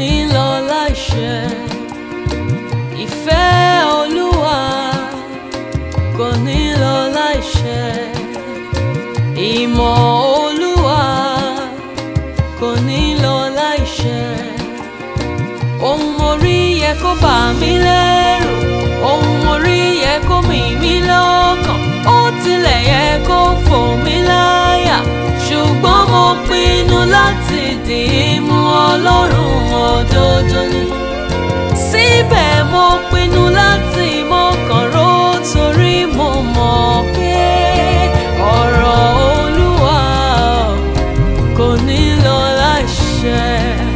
ní lọ láìṣẹ. Ìfẹ́ Olúwa kò ní lọ láìṣẹ. Ìmọ̀ Olúwa kò ní lọ láìṣẹ. Ohun mo rí yẹ kó bà mí lẹ́rù, ohun mo rí yẹ kó mì mí lọ́kàn, ó tilẹ̀ yẹ kó fò mí láyà, ṣùgbọ́n mo pinnu láti dì í mú Ọlọ́run òdodo ni. Síbẹ̀ mo pinnu láti mọ́kàn ró torí mo mọ̀ pé ọ̀rọ̀ Olúwa kò ní lọ láìṣẹ.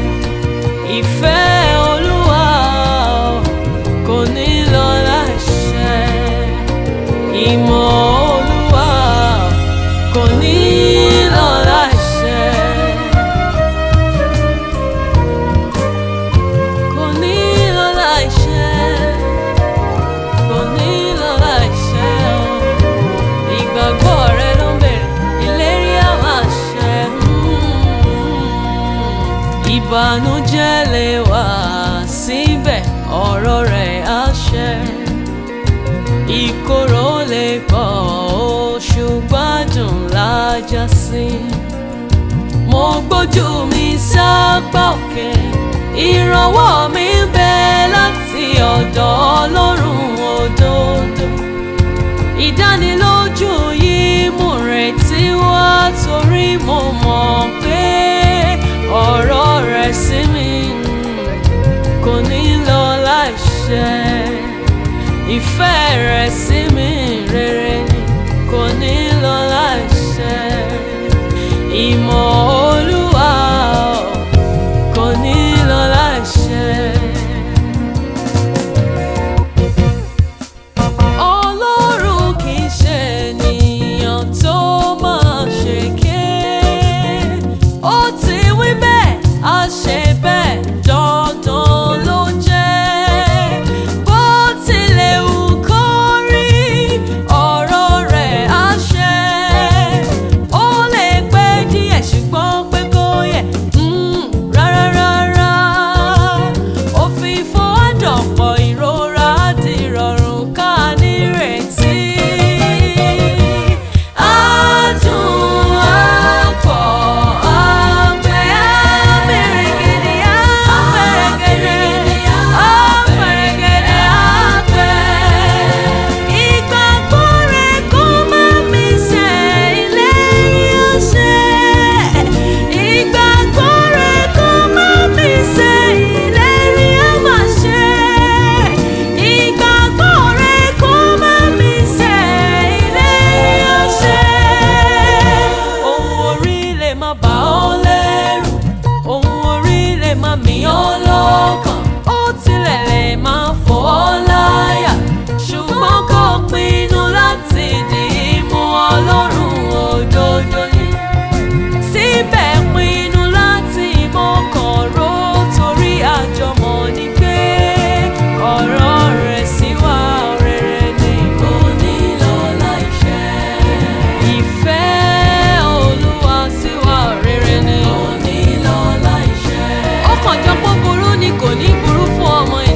Ìfẹ́ Olúwa kò ní lọ láìṣẹ. Ìmọ̀ Olúwa kò ní lọ láìṣẹ. Kò ní lọ láìṣẹ. Kò ní lọ láìṣẹ. Ìgbàgbọ́ rẹ ló ń bẹ̀rẹ̀, ìlérí á máa ṣẹ. Ìbànújẹ́ lè wà síbẹ̀, ọ̀rọ̀ rẹ̀ á ṣẹ. Ìkorò lè pọ̀, ṣùgbọ́n adùn la já sí. Mo gbójú mi sápá òkè, ìrànwọ́ mi ń bẹ láti ọ̀dọ̀ Ọlọ́run òdodo. Ìdánilójú yìí mú retí wá torí mo mọ̀ pé ọ̀rọ̀ rẹ̀ sí mi kò ní lọ láìṣẹ. Ìfẹ́ rẹ̀ sí mi rere ni kò ní lọ láìṣẹ. Ìmọ̀ Olúwa kò ní lọ láìṣẹ. Ọlọ́run kì í ṣe ènìyàn tó máa ṣèké. Ó ti wí bẹ́ẹ̀, á ṣe bẹ́ẹ̀, dandan ló jẹ́. Bó tilẹ̀ wù kó rí, ọ̀rọ̀ rẹ̀ á ṣẹ. Ó lè pẹ́ díẹ̀ ṣùgbọ́n pé kó yẹ, rárá rárá. Òfìfo á dọ̀pọ̀, ìrora á di ìrọ̀rùn, ká nírètí. Adùn á pọ̀, á pẹ́, á mèrègèdè, á fẹ̀rẹ̀gẹ̀dẹ̀, á fẹ̀rẹ̀gẹ̀dẹ̀, á pẹ́. Ìgbàgbọ́ rẹ̀ kó má mì sẹ̀, ìlérí á ṣẹ. Ìgbàgbọ́ rẹ̀ kó má mì sẹ̀, ìlérí á máa ṣẹ. Ìgbàgbọ́ rẹ̀ kó má mì sẹ̀, ìlérí á ṣẹ. Ohun orí lè má bà ọ́ lẹ́rù, ohun orí lè má mì ọ́ lọ́kàn, ó tilẹ̀ lè má fọ́ ọ́ láyà, ṣùgbọ́n kó pinnu láti dì í mú Ọlọ́run òdodo ni. Síbẹ̀ pinnu láti mọ́kàn ró torí àjọmọ̀ ni pé ọ̀rọ̀ rẹ̀ sí wa rere ni kò ní lọ láìṣẹ. Ìfẹ́ Olúwa sí wa rere ni kò ní lọ láìṣẹ. Ó kàn jọ pé burú ni kò ní burú fún ọmọ